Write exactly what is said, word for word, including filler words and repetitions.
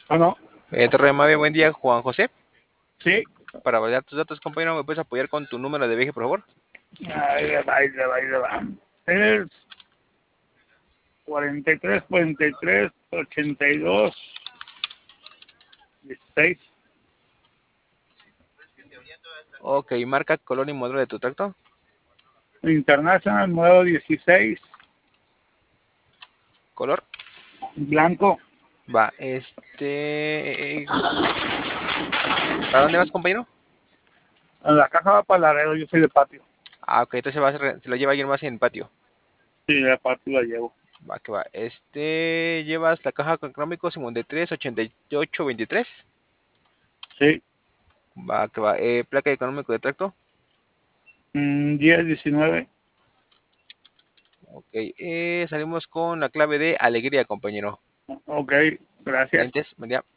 Bueno, Eh, Torre Mave, buen día, Juan José. sí. Para validar tus datos, compañero, ¿me puedes apoyar con tu número de viaje, por favor? Ahí le va, ahí le va, ahí le va. Es cuarenta y tres, cuarenta y tres, ochenta y dos, dieciséis. Ok, marca, color y modelo de tu tracto. International, modelo dieciséis, Color. blanco. Va, este... eh, ¿Para dónde vas, compañero? La caja va para Laredo, yo soy de patio. Ah, ok, entonces va a ser- se lo lleva alguien más en patio. Sí, de patio la llevo. Va, que va. Este, llevas la caja con económico cincuenta y tres, ochenta y ocho, veintitrés. Sí. Va, que va. Eh, placa de económico de tracto. Mm, diez, diecinueve. Ok, eh, salimos con la clave de alegría, compañero. Ok, gracias. Lentes, buen día.